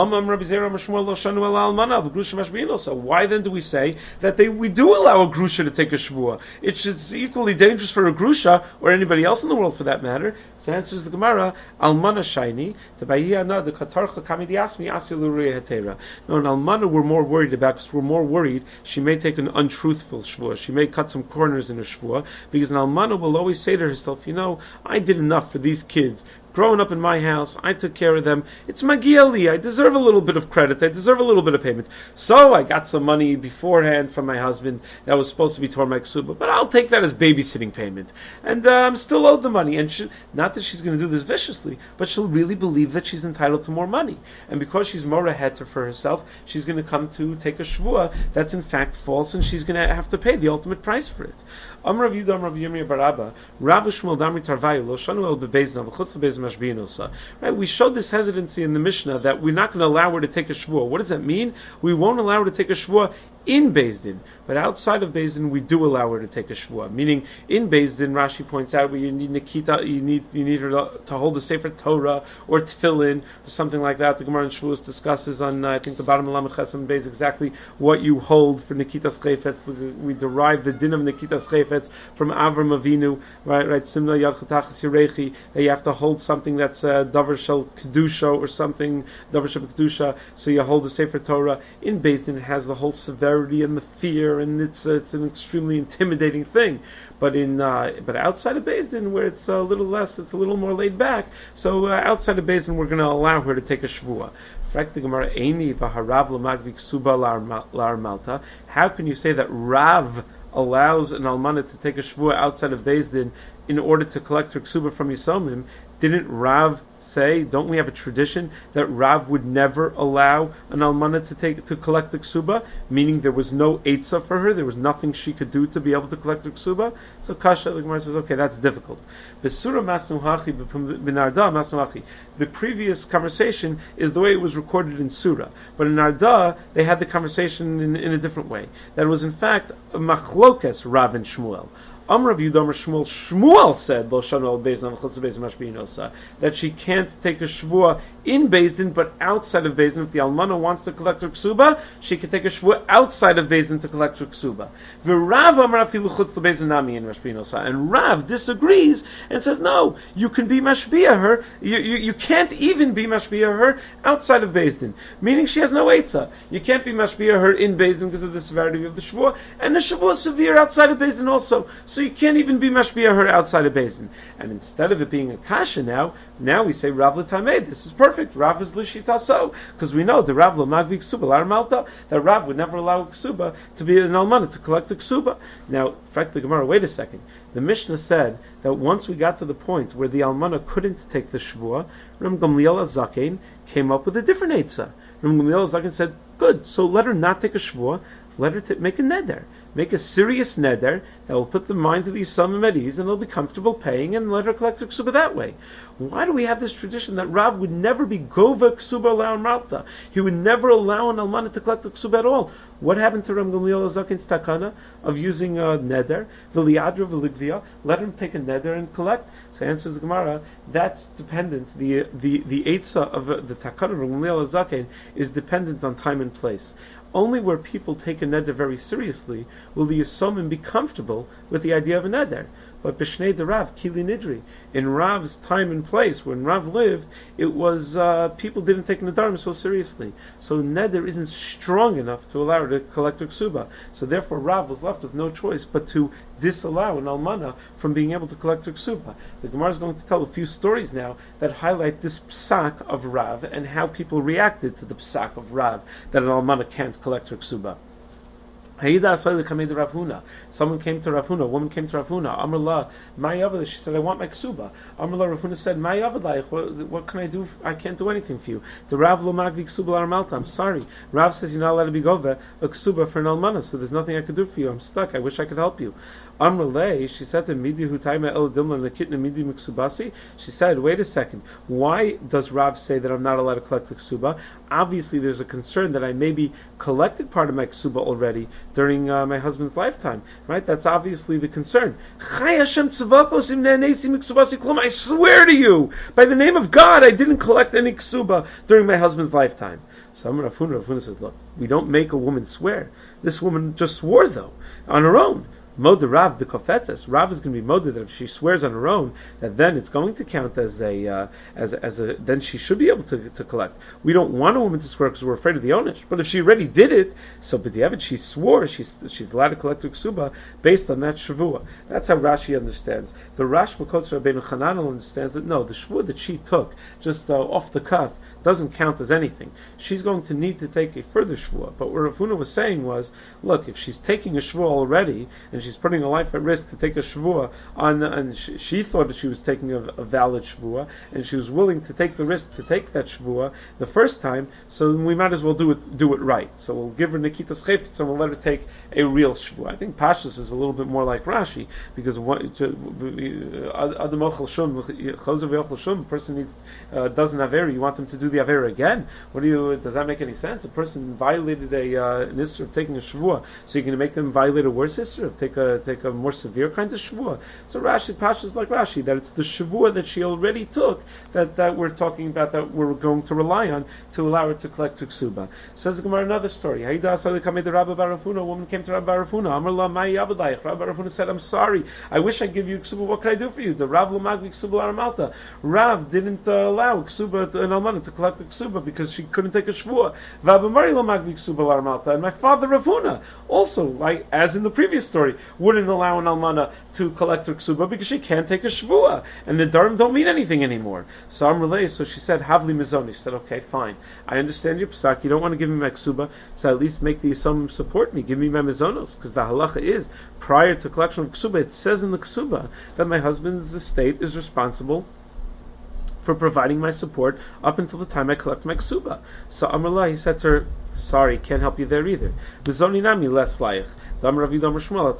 So why then do we say that they we do allow a Grusha to take a Shavuah? It's, it's equally dangerous for a Grusha or anybody else in the world for that matter. So answers the Gemara, Almana Shaini, Tabayiyana the Katarcha Kamidi Asmi Asiluri Hetera. No, an Almana we're more worried about because we're more worried she may take an untruthful shvua. She may cut some corners in her shvua, because an Almana will always say to herself, you know, I did enough for these kids. Growing up in my house, I took care of them. It's Magia Li. I deserve a little bit of credit. I deserve a little bit of payment. So I got some money beforehand from my husband that was supposed to be toward my ksuba, but I'll take that as babysitting payment. And uh, I'm still owed the money. And she, not that she's going to do this viciously, but she'll really believe that she's entitled to more money. And because she's mora heter for herself, she's going to come to take a shvua that's in fact false, and she's going to have to pay the ultimate price for it. Amar Rav Yehuda, Amar Rav Yirmiyah bar Abba, Rav Shmuel Damri Tarvayu Lo Shanu El Bebeizna V'Chutz Bebeizna Mashbiyin Osa. Right, we showed this hesitancy in the Mishnah that we're not going to allow her to take a shvua. What does that mean? We won't allow her to take a shvua in Beis Din, but outside of Beis Din we do allow her to take a shvua. Meaning, in Beis Din, Rashi points out where you need Nikita, you need you need her to, to hold a Sefer Torah or Tefillin or something like that. The Gemara in Shavuos discusses on uh, I think the bottom of Lamed Chesam Beis exactly what you hold for Nikitas Chayfetz. We derive the din of Nikitas Chayfetz from Avram Avinu, right? Right, Simna Yad Chatachas Yerechi. That you have to hold something that's uh, Davar Shel Kedusha or something Davar Shel Kedusha. So you hold the Sefer Torah. In Beis Din it has the whole severity and the fear, and it's uh, it's an extremely intimidating thing. But in uh, but outside of Beis Din, where it's a little less, it's a little more laid back. So uh, outside of Beis Din, we're going to allow her to take a shvua. How can you say that Rav allows an almana to take a shvua outside of Beis Din in order to collect her ksuba from Yisomim? Didn't Rav say, don't we have a tradition that Rav would never allow an almana to take to collect the ksuba, meaning there was no eitzah for her, there was nothing she could do to be able to collect the ksuba? So Kasha, the Gemara says, okay, that's difficult. Besura masnuhachi b'narda masnuhachi. The previous conversation is the way it was recorded in Surah, but in Narda they had the conversation in, in a different way. That was in fact a machlokes Rav and Shmuel. Amar Rav Yehuda Amar Shmuel, Shmuel said, Lo shanu el Beis Din v'chutz Beis Din mashbiyin osa, that she can't take a shvua in Beis Din, but outside of Beis Din. If the almana wants to collect her ksuba, she can take a shvua outside of Beis Din to collect her ksuba. V'Rav Amar afilu chutz Beis Din nami in mashbiyin osa, and Rav disagrees and says, no, you can be mashbiya her, you, you, you can't even be mashbiya her outside of Beis Din, meaning she has no eitzah. You can't be mashbiya her in Beis Din because of the severity of the shvua, and the shvua is severe outside of Beis Din also. So So you can't even be mashbiya her outside of Beis Din. And instead of it being a kasha now, now we say Rav l'tamei. This is perfect. Rav is l'shita so, because we know the Rav l'magvi ksuba l'ar malta, that Rav would never allow a ksuba to be an almana to collect a ksuba. Now, fact the Gemara, wait a second. The Mishnah said that once we got to the point where the almana couldn't take the shvua, Ram Gamliel Azaken came up with a different eitzah. Ram Gamliel Azaken said, good, so let her not take a shvua, let her t- make a neder. Make a serious neder that will put the minds of these Yisomim at ease, and they'll be comfortable paying, and let her collect her ksuba that way. Why do we have this tradition that Rav would never be gova ksuba la malta? He would never allow an almana to collect the ksuba at all. What happened to Ram Gamliel Azaken's takana of using a neder, v'liadra v'ligvia? Let him take a neder and collect. So answers the Gemara, that's dependent. The the the eitzah of uh, the takana of Ram Gamliel Azaken is dependent on time and place. Only where people take a neder very seriously will the Yisomim be comfortable with the idea of a neder. But b'shnei de Rav, kili nidri, in Rav's time and place, when Rav lived, it was, uh, people didn't take nedarim so seriously. So neder isn't strong enough to allow her to collect her ksuba. So therefore Rav was left with no choice but to disallow an almana from being able to collect her ksuba. The Gemara is going to tell a few stories now that highlight this psak of Rav and how people reacted to the psak of Rav, that an almana can't collect her ksuba. Someone came to Rav Huna, a woman came to Rav Huna. Amrullah, my yavad, she said, I want my ksuba. Amrullah, Rav Huna said, my yavad, what, what can I do? I can't do anything for you. The Rav lo magvi ksuba l'armalta. I'm sorry. Rav says you're not allowed to be gova a ksuba for an almana, so there's nothing I could do for you. I'm stuck. I wish I could help you. Amrullah, she said to Midi hutaima el dilma lekitna midi miksubasi. She said, wait a second. Why does Rav say that I'm not allowed to collect the ksuba? Obviously, there's a concern that I maybe collected part of my ksuba already during uh, my husband's lifetime, right? That's obviously the concern. I swear to you, by the name of God, I didn't collect any ksuba during my husband's lifetime. So Rav Huna says, look, we don't make a woman swear. This woman just swore, though, on her own. Moda Rav b'kofetzes. Rav is going to be moda that if she swears on her own, that then it's going to count as a uh, as as a then she should be able to to collect. We don't want a woman to swear because we're afraid of the onish. But if she already did it, so b'diavad she swore, she's she's allowed to collect her ksuba based on that shavua. That's how Rashi understands. The Rash Makotz Rabbeinu Chananel understands that no, the shavua that she took just uh, off the cuff doesn't count as anything. She's going to need to take a further shvuah. But what Rav Huna was saying was, look, if she's taking a shvuah already and she's putting her life at risk to take a shvuah on, and she, she thought that she was taking a, a valid shvuah, and she was willing to take the risk to take that shvuah the first time, so we might as well do it do it right. So we'll give her Nikitas Chayfetz and we'll let her take a real shvuah. I think Pashtus is a little bit more like Rashi, because what Adam Ochel Shum, Chozav Ochel Shum, person needs uh, doesn't have air. You want them to do the Avera again? What do you? Does that make any sense? A person violated a uh, an issur of taking a shvuah, so you're going to make them violate a worse issur of take a take a more severe kind of shvuah. So Rashi Pasha is like Rashi, that it's the shvuah that she already took that, that we're talking about, that we're going to rely on to allow her to collect ksuba. Says the Gemara another story. A woman came to Rabbi Barafuna. Amar Mai Rabbi Barafuna said, "I'm sorry. I wish I'd give you ksuba. What could I do for you?" The Rav Lamagvi ksuba Aramalta. Rav didn't uh, allow ksuba an almana to collect the ksuba because she couldn't take a shvuah. And my father Rav Huna also, like as in the previous story, wouldn't allow an almana to collect her ksuba because she can't take a shvuah, and the darim don't mean anything anymore. So Amrulay, so she said, "Havli mizoni." She said, "Okay, fine. I understand your psak. You don't want to give me my ksuba, so at least make the some support me. Give me my mizonos, because the halacha is prior to collection of ksuba, it says in the ksuba that my husband's estate is responsible for providing my support up until the time I collect my ksuba." So Amrullah, he said to her, "Sorry, can't help you there either. Mizoni nami less layich. You don't get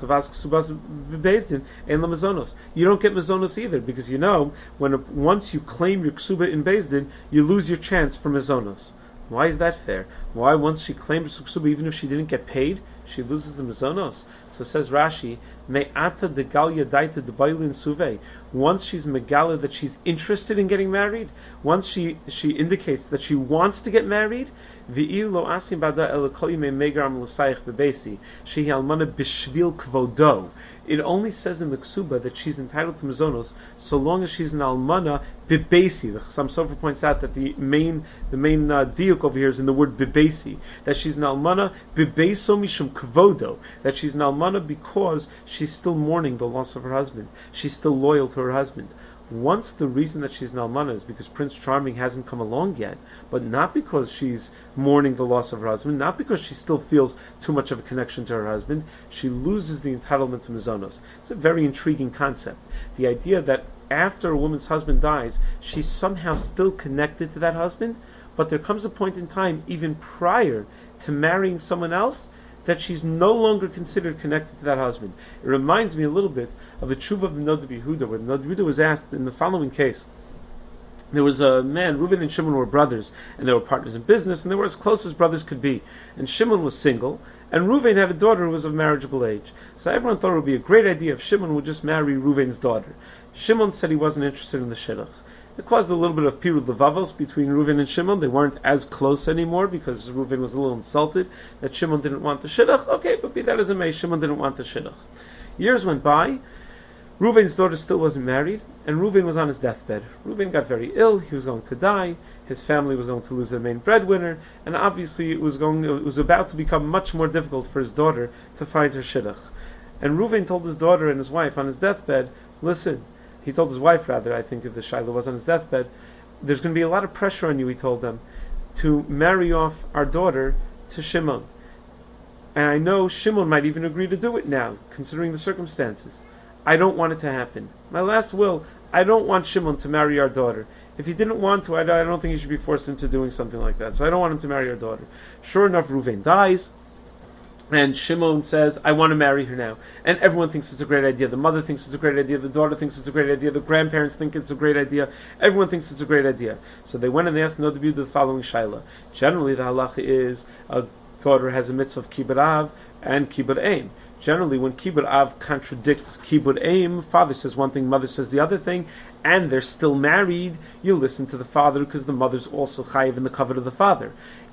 mizonos either, because you know when a, once you claim your ksuba in Beis Din, you lose your chance for mizonos." Why is that fair? Why, once she claims her ksuba, even if she didn't get paid, she loses the mizonos? So says Rashi, Me'ata de Galia daita de Bailin Suve. Once she's megala that she's interested in getting married, once she she indicates that she wants to get married, V'il lo asim bada elakoi me megaram l'sayich bebesi shehi almana b'shvil kvodo. It only says in the ksuba that she's entitled to mizonos so long as she's an almana bebesi. The Chassam Sofer points out that the main the main uh, diuk over here is in the word bebesi, that she's an almana bebeso mishum kvodo, that she's an almana because she's still mourning the loss of her husband. She's still loyal to her husband. Once the reason that she's an almana is because Prince Charming hasn't come along yet, but not because she's mourning the loss of her husband, not because she still feels too much of a connection to her husband, she loses the entitlement to mizonos. It's a very intriguing concept. The idea that after a woman's husband dies, she's somehow still connected to that husband, but there comes a point in time, even prior to marrying someone else, that she's no longer considered connected to that husband. It reminds me a little bit of the tshuva of the Nod Yehuda, where the Nod Yehuda was asked in the following case. There was a man, Reuven and Shimon were brothers, and they were partners in business, and they were as close as brothers could be. And Shimon was single, and Reuven had a daughter who was of marriageable age. So everyone thought it would be a great idea if Shimon would just marry Reuven's daughter. Shimon said he wasn't interested in the shidduch. It caused a little bit of pirud levavos between Reuven and Shimon. They weren't as close anymore because Reuven was a little insulted that Shimon didn't want the shidduch. Okay, but be that as it may, Shimon didn't want the shidduch. Years went by. Reuven's daughter still wasn't married, and Reuven was on his deathbed. Reuven got very ill. He was going to die. His family was going to lose their main breadwinner, and obviously it was going. It was about to become much more difficult for his daughter to find her shidduch. And Reuven told his daughter and his wife on his deathbed, "Listen." He told his wife, rather, I think if the Shiloh was on his deathbed, "There's going to be a lot of pressure on you," he told them, "to marry off our daughter to Shimon. And I know Shimon might even agree to do it now, considering the circumstances. I don't want it to happen. My last will, I don't want Shimon to marry our daughter. If he didn't want to, I don't think he should be forced into doing something like that. So I don't want him to marry our daughter." Sure enough, Reuven dies. And Shimon says, "I want to marry her now." And everyone thinks it's a great idea. The mother thinks it's a great idea. The daughter thinks it's a great idea. The grandparents think it's a great idea. Everyone thinks it's a great idea. So they went and they asked Nod Yehuda the following shaila. Generally, the halacha is a daughter has a mitzvah of kibbud av and kibbud aim. Generally, when kibbud av contradicts kibbud aim, father says one thing, mother says the other thing, and they're still married, you listen to the father because the mother's also chayiv in the covenant of the father.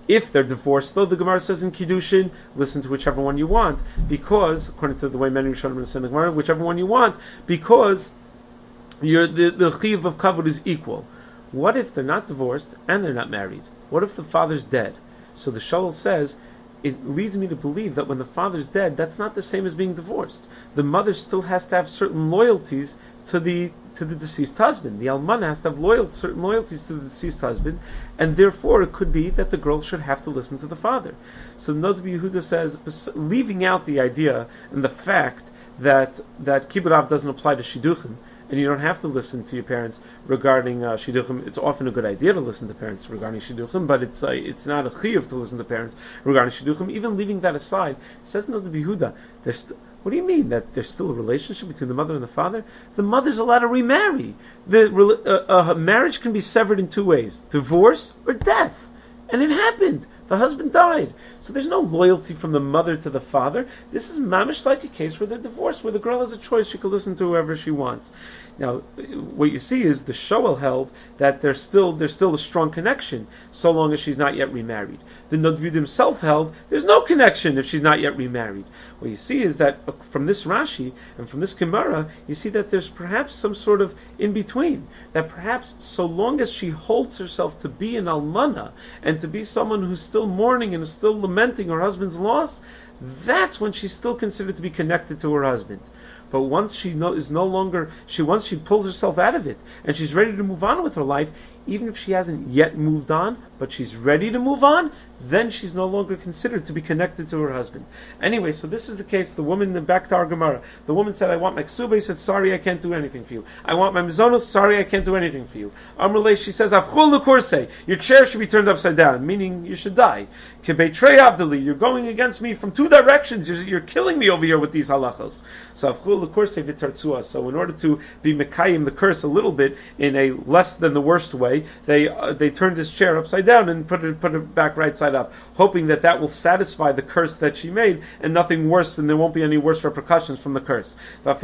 If they're divorced, though, the Gemara says in Kiddushin, listen to whichever one you want, because, according to the way many Rishonim understand the Gemara, whichever one you want, because you're, the, the chiv of kavod is equal. What if they're not divorced and they're not married? What if the father's dead? So the Shaul says, it leads me to believe that when the father's dead, that's not the same as being divorced. The mother still has to have certain loyalties to the to the deceased husband. The almana has to have loyal, certain loyalties to the deceased husband, and therefore it could be that the girl should have to listen to the father. So Noda Yehuda says, leaving out the idea and the fact that that kibbud av doesn't apply to shidduchim, and you don't have to listen to your parents regarding uh, shidduchim. It's often a good idea to listen to parents regarding shidduchim, but it's uh, it's not a chiyuv to listen to parents regarding shidduchim. Even leaving that aside, says Noda Yehuda, there's st- what do you mean that there's still a relationship between the mother and the father? The mother's allowed to remarry. The uh, uh, marriage can be severed in two ways: divorce or death, and it happened. The husband died. So there's no loyalty from the mother to the father. This is mamish like a case where they're divorced, where the girl has a choice. She can listen to whoever she wants. Now, what you see is the Shoel held that there's still there's still a strong connection so long as she's not yet remarried. The Noda Yehuda himself held there's no connection if she's not yet remarried. What you see is that from this Rashi and from this Gemara, you see that there's perhaps some sort of in between. That perhaps so long as she holds herself to be an almana and to be someone who's still mourning and is still lamenting her husband's loss, that's when she's still considered to be connected to her husband. But once she no, is no longer, she once she pulls herself out of it and she's ready to move on with her life, even if she hasn't yet moved on, but she's ready to move on, then she's no longer considered to be connected to her husband. Anyway, so this is the case. The woman, back to our Gemara, the woman said, I want my ksuba. He said, sorry, I can't do anything for you. I want my mizonos. Sorry, I can't do anything for you. Amrulay, she says, Avchul l'kursei, your chair should be turned upside down, meaning you should die. Kebeitrei avdali, you're going against me from two directions. You're, you're killing me over here with these halachos. So Avchul l'kursei v'tartzua. So in order to be mekayim the curse a little bit in a less than the worst way, they uh, they turned his chair upside down and put it put it back right side up, hoping that that will satisfy the curse that she made and nothing worse, and there won't be any worse repercussions from the curse. But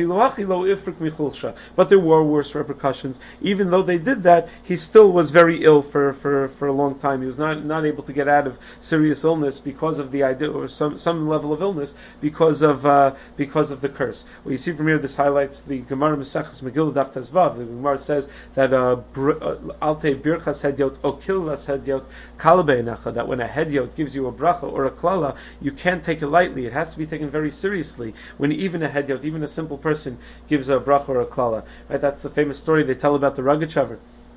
there were worse repercussions. Even though they did that, he still was very ill for, for, for a long time. He was not, not able to get out of serious illness because of the idea, or some, some level of illness because of uh, because of the curse. Well, you see from here, this highlights the Gemara Maseches Megillah Daf Tezvav. The Gemara says that uh, Alte Birchas Hedyot Okillas Hedyot Kalabei, that when a Hedyot gives you a bracha or a klala, you can't take it lightly. It has to be taken very seriously. When even a Hedyot, even a simple person, gives a bracha or a klala, right? That's the famous story they tell about the Rogachover.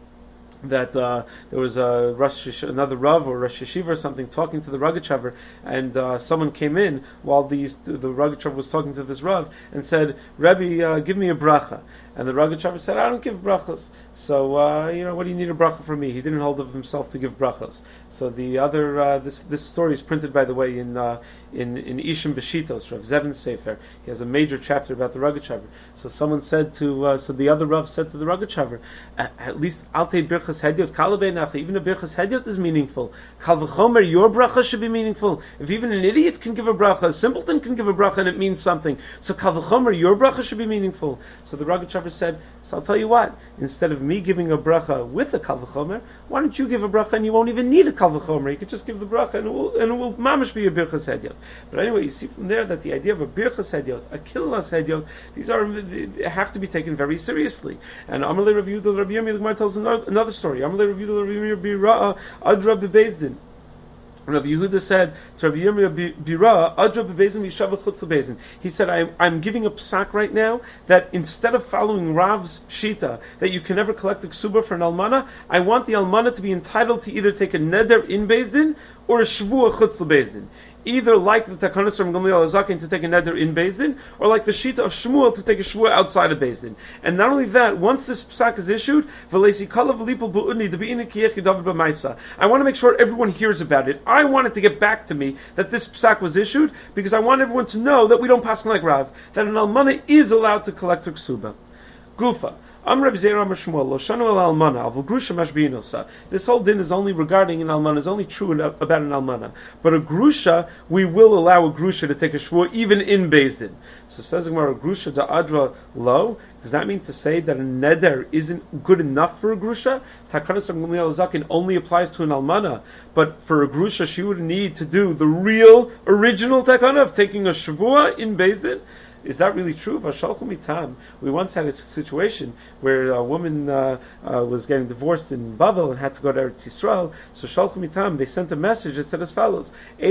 That uh, there was a Rosh, another Rav or Rosh Yeshiva or something talking to the Rogachover, and uh, someone came in while the the Rogachover was talking to this Rav and said, Rebbe, uh, give me a bracha. And the Rogachover said, I don't give brachas. So, uh, you know, what do you need a bracha from me? He didn't hold of himself to give brachas. So the other, uh, this this story is printed, by the way, in uh, in in Ishim Beshitos, Rav Zevin's Sefer. He has a major chapter about the Rogachover. So someone said to, uh, so the other Rav said to the Rogachover, at, at least Alte Birchas Hedyot Kalabei Nacha, even a Birchas Hedyot is meaningful. Kal v'chomer, your bracha should be meaningful. If even an idiot can give a bracha, a simpleton can give a bracha and it means something. So Kal v'chomer, your bracha should be meaningful. So the Rogachover said, so I'll tell you what, instead of me giving a bracha with a kal v'chomer, why don't you give a bracha and you won't even need a kal v'chomer? You could just give the bracha and it will, and it will mamish be a birchas hedyot. But anyway, you see from there that the idea of a birchas hedyot, a killas hedyot, these are they have to be taken very seriously. And Amalei Rav Yehuda Rabbi Yirmiyah, the Gemara tells another, another story. Amalei Rav Yehuda Rabbi Yirmiyah Adra bebezdin. Rav Yehuda said to Rabbi Yirmiyah Bira, Adra bebezin v'yishav chutz lebezin. He said, I'm, I'm giving a psak right now that instead of following Rav's shita, that you can never collect a ksuba for an almana, I want the almana to be entitled to either take a neder in Bezdin or a shvuah chutz lebezin. Either like the Takanos from Gamliel Zakin to take a neder in Bezdin, or like the Shita of Shmuel to take a shvuah outside of Bezdin. And not only that, once this psak is issued, I want to make sure everyone hears about it. I want it to get back to me that this psak was issued, because I want everyone to know that we don't pass like Rav, that an almana is allowed to collect her ksuba. Gufa. This whole din is only regarding an almana, is only true about an almana. But a grusha, we will allow a grusha to take a shvua even in Beis Din. So says Gemara, grusha da adra lo. Does that mean to say that a neder isn't good enough for a grusha? Takanas Gamliel Zakin only applies to an almana, but for a grusha she would need to do the real, original takana of taking a shvua in Beis Din. Is that really true? We once had a situation where a woman uh, uh, was getting divorced in Bavel and had to go to Eretz Yisrael. So Shalchum Itam, they sent a message that said as follows: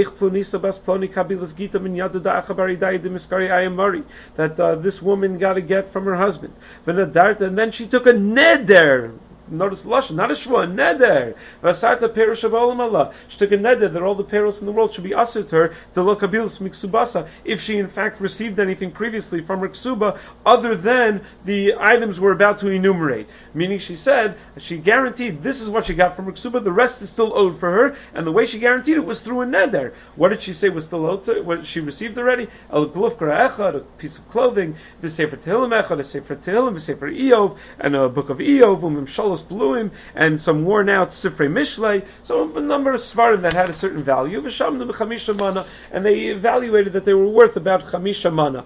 that uh, this woman got a get from her husband, and then she took a neder. Notice lashon, not a shvua, a neder. Vasarta perush ba'olam Allah. She took a neder that all the perils in the world should be asur to her to lo kabilas miksubasa if she in fact received anything previously from her ksuba other than the items we're about to enumerate. Meaning, she said she guaranteed this is what she got from her ksuba. The rest is still owed for her, and the way she guaranteed it was through a neder. What did she say was still owed to her? What she received already? El gluf kara echad, a piece of clothing, the sefer tehillim echad, a sefer tehillim, the sefer Eov, and a book of Eov, um shalos bluim, and some worn out Sifrei Mishlei, so a number of svarim that had a certain value, and they evaluated that they were worth about chamisha mana.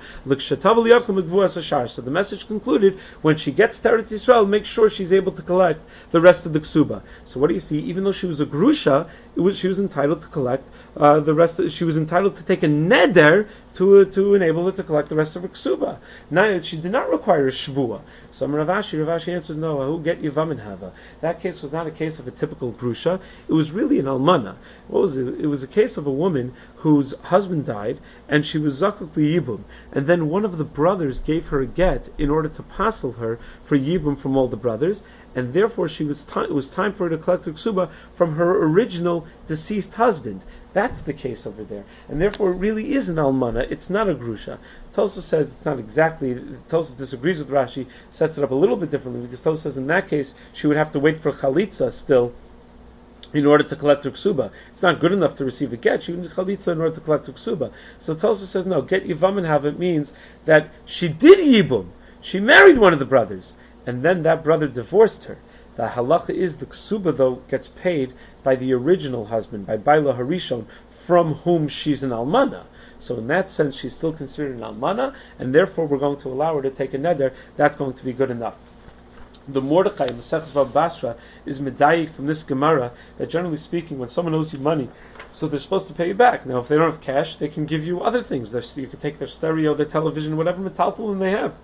So the message concluded, when she gets to Eretz Yisrael, make sure she's able to collect the rest of the ksuba. So what do you see? Even though she was a grusha, it was, she was entitled to collect uh, the rest. Of, she was entitled to take a neder to uh, to enable her to collect the rest of her ksuba. Now, she did not require a shvua. So Rav Ashi, Rav Ashi answers, no, who get Yivam and Hava? That case was not a case of a typical grusha. It was really an almana. What was it? It was a case of a woman whose husband died, and she was zakuk yibum, and then one of the brothers gave her a get in order to passel her for yibum from all the brothers, and therefore she was t- it was time for her to collect her ksuba from her original deceased husband. That's the case over there, and therefore it really is an almana. It's not a grusha. Tosfos says it's not exactly. Tosfos disagrees with Rashi, sets it up a little bit differently, because Tosfos says in that case she would have to wait for chalitza still in order to collect her ksuba. It's not good enough to receive a get. She would need chalitza in order to collect her ksuba. So Tosfos says no. Get yivam and have it means that she did yibum. She married one of the brothers, and then that brother divorced her. The halacha is the ksuba, though, gets paid by the original husband, by Baila Harishon, from whom she's an almana. So in that sense, she's still considered an almana, and therefore we're going to allow her to take a neder. That's going to be good enough. The Mordechai, Masechus Bava Basra, is medayik from this Gemara that generally speaking, when someone owes you money, so they're supposed to pay you back. Now, if they don't have cash, they can give you other things. They're, you can take their stereo, their television, whatever metaltalin they have.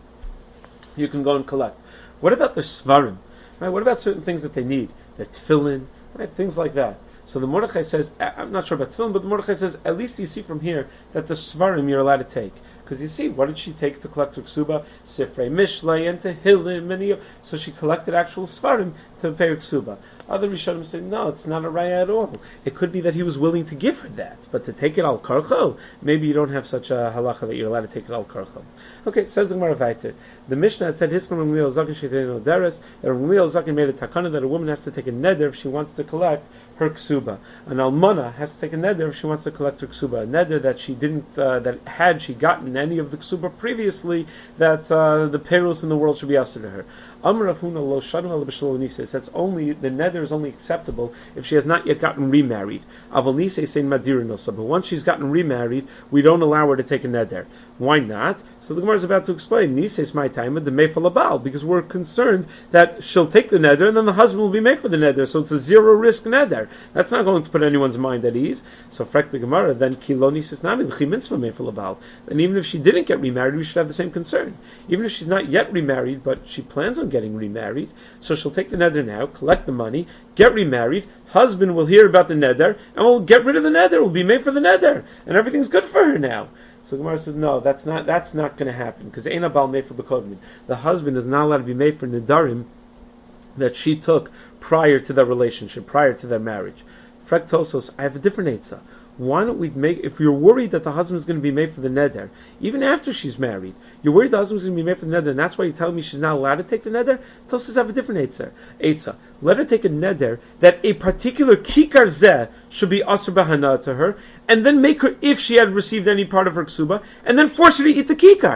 You can go and collect. What about their svarim? Right? What about certain things that they need? Their tefillin, right? Things like that. So the Mordechai says, I'm not sure about tefillin, but the Mordechai says, at least you see from here that the svarim you're allowed to take. Because you see, what did she take to collect her ksuba? Sifrei Mishlei and Tehillim, and so she collected actual svarim to pay her ksuba. Other Rishonim say, no, it's not a raya at all. It could be that he was willing to give her that, but to take it al karcho, maybe you don't have such a halacha that you're allowed to take it al karcho. Okay, says the Gemara Vayter. The Mishnah had said, Hisman Ramliel Zakin Sheitei Nederes, that Ramliel Zakin made a takana that a woman has to take a neder if she wants to collect her ksuba. An almana has to take a neder if she wants to collect her ksuba. A neder that she didn't, uh, that had she gotten any of the ksuba previously, that uh, the perils in the world should be asked to her. Amar Rav Huna lo shadam al b'shalom nises. That's only, the neder is only acceptable if she has not yet gotten remarried. Aval nises say madirin nosa. But once she's gotten remarried, we don't allow her to take a neder. Why not? So the Gemara is about to explain. Nises my time the meifal abal, because we're concerned that she'll take the neder and then the husband will be made for the neder. So it's a zero risk neder. That's not going to put anyone's mind at ease. So frek the Gemara, then kilo nises nami l'chi mitzvah meifal abal. And even if she didn't get remarried, we should have the same concern. Even if she's not yet remarried, but she plans on getting remarried, so she'll take the neder now, collect the money, get remarried, husband will hear about the neder, and will get rid of the neder, will be made for the neder, and everything's good for her now. So the Gemara says, no, that's not that's not going to happen, because Ein Abal made for Bekodmin. The husband is not allowed to be made for nedarim that she took prior to their relationship, prior to their marriage. Frek Tosos, I have a different Eitzah. Why don't we make, if you're worried that the husband is going to be made for the neder, even after she's married, you're worried the husband is going to be made for the neder, and that's why you're telling me she's not allowed to take the neder? Tosos have a different Eitzah. Eitzah. Let her take a neder that a particular kikar zeh should be asr bahana to her, and then make her, if she had received any part of her ksuba, and then force her to eat the kikar.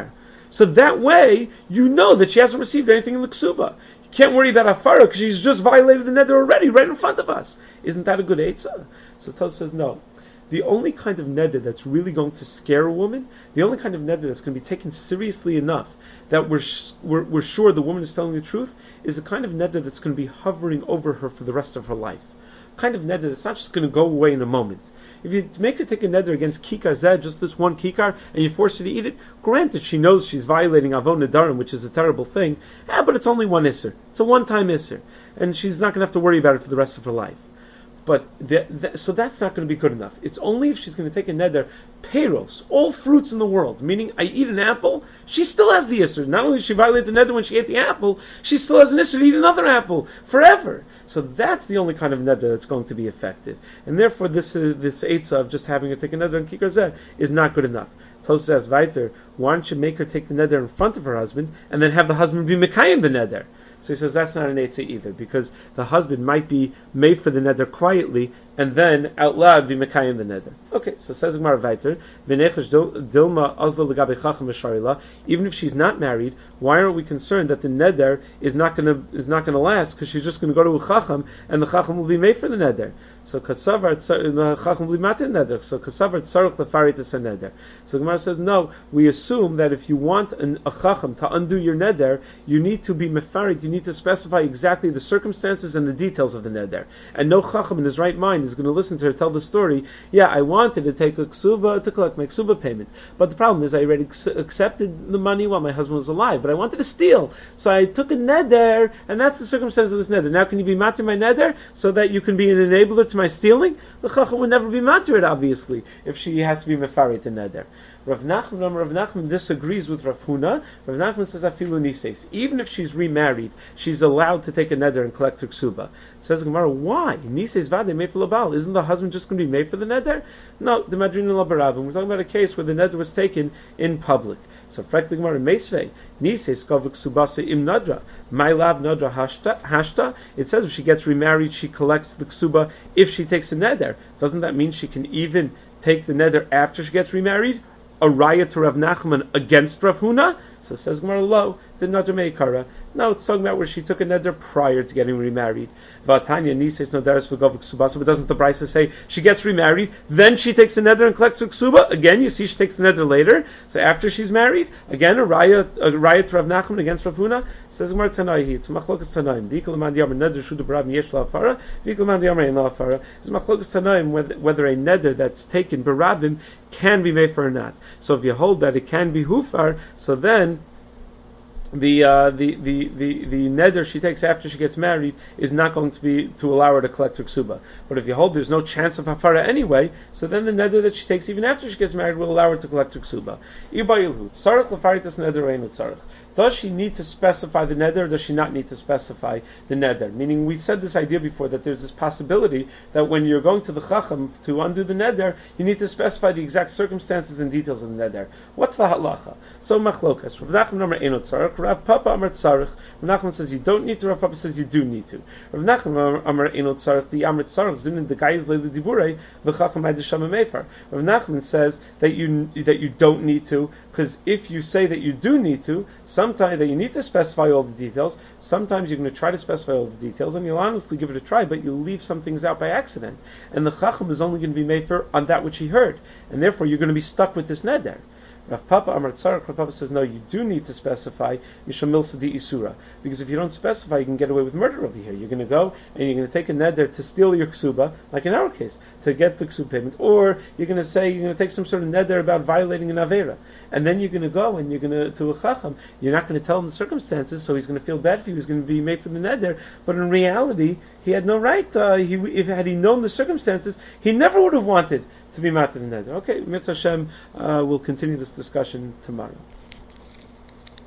So that way, you know that she hasn't received anything in the ksuba. You can't worry about hafara because she's just violated the neder already, right in front of us. Isn't that a good eitzah? So Tosfos says no. The only kind of neder that's really going to scare a woman, the only kind of neder that's going to be taken seriously enough that we're, sh- we're we're sure the woman is telling the truth, is a kind of neder that's going to be hovering over her for the rest of her life. A kind of neder that's not just going to go away in a moment. If you make her take a neder against kikar zed, just this one kikar, and you force her to eat it, granted she knows she's violating avon nedarim, which is a terrible thing, eh, but it's only one isser. It's a one-time isser, and she's not going to have to worry about it for the rest of her life. But the, the, so that's not going to be good enough. It's only if she's going to take a neder, peros, all fruits in the world, meaning I eat an apple, she still has the isser. Not only does she violate the neder when she ate the apple, she still has an isser to eat another apple forever. So that's the only kind of neder that's going to be effective. And therefore this uh, this eitzah of just having her take a neder and kikar zeh is not good enough. Tosfos says, weiter, why don't you make her take the neder in front of her husband and then have the husband be mekayim the neder? So he says that's not an eitzah either, because the husband might be made for the neder quietly and then out loud be mekayim the neder. Okay, so says Gemara weiter, v'nefesh dilma azla legabe chacham v'sharila. Even if she's not married, why aren't we concerned that the neder is not going to is not going to last, because she's just going to go to a chacham and the chacham will be made for the neder? So kasavar the chacham will be matin neder. So kasavar tzarich lefarit es neder. So the Gemara says no. We assume that if you want an, a chacham to undo your neder, you need to be mefarit. You need to specify exactly the circumstances and the details of the neder. And no chacham in his right mind is going to listen to her tell the story. Yeah, I wanted to take a ksuba to collect my ksuba payment, but the problem is I already accepted the money while my husband was alive, but I wanted to steal, so I took a neder, and that's the circumstance of this neder. Now, can you be matir my neder so that you can be an enabler to my stealing? The chacham would never be matir it, obviously, if she has to be mefarit the neder. Rav Nachman, Rav Nachman disagrees with Rav Huna. Rav Nachman says afilu nises. Even if she's remarried, she's allowed to take a neder and collect her ksuba. Says Gemara, why? Nises vade made for labal. Isn't the husband just going to be made for the neder? No, the madrin labarabim. We're talking about a case where the neder was taken in public. So frek the Gemara meisvei nises kavuk subasa im nadra my lav nadra hashta hashta. It says if she gets remarried, she collects the ksuba if she takes a neder. Doesn't that mean she can even take the neder after she gets remarried? A raya to Rav Nachman against Rav Huna? So says Gemara, lo, did not meikara. No, it's talking about where she took a neder prior to getting remarried. Vatanya nises nodaris v'govuk subasa. But doesn't the Brisa say she gets remarried, then she takes a neder and collects her ksuba? Again, you see she takes the neder later. So after she's married, again a raya, a raya to Rav Nachman against Rav Huna. Says Gemara Tanaihi, it's machlokas Tanaim. Dikol man diamar neder shudu barab yesh la'afara. Dikol man diamar ein la'afara. It's machlokas Tanaim whether, whether a neder that's taken barabim can be made for or not. So if you hold that it can be hufar, so then the uh, the, the, the the neder she takes after she gets married is not going to be to allow her to collect her ksuba. But if you hold there's no chance of hafara anyway, so then the neder that she takes even after she gets married will allow her to collect her ksuba. Does she need to specify the neder, or does she not need to specify the neder? Meaning, we said this idea before, that there's this possibility that when you're going to the chacham to undo the neder, you need to specify the exact circumstances and details of the neder. What's the halacha? So machlokas. Rav Nachman Amar Eino Tzarech. Rav Papa Amar Tzarech. Rav Nachman says you don't need to. Rav Papa says you do need to. Rav Nachman Amar Eino Tzarech. The Amar Tzarech zinin the guys leili diburei v'chacham adisham meifar. Rav Nachman says that you that you don't need to, because if you say that you do need to, sometimes that you need to specify all the details, sometimes you're going to try to specify all the details and you'll honestly give it a try, but you'll leave some things out by accident. And the chacham is only going to be made for on that which he heard. And therefore you're going to be stuck with this neder. Rav Papa Amar Tzarech, Rav Papa says, no, you do need to specify Misham Milsa di Isura. Because if you don't specify, you can get away with murder over here. You're going to go and you're going to take a neder to steal your ksuba, like in our case, to get the ksuba payment. Or you're going to say, you're going to take some sort of neder about violating an avera. And then you're going to go and you're going to, to a chacham. You're not going to tell him the circumstances, so he's going to feel bad for you. He's going to be made for the neder. But in reality, he had no right. Uh, he, if had he known the circumstances, he never would have wanted to be matir the neder. Okay, Mitzvah Hashem, uh, we'll continue this discussion tomorrow.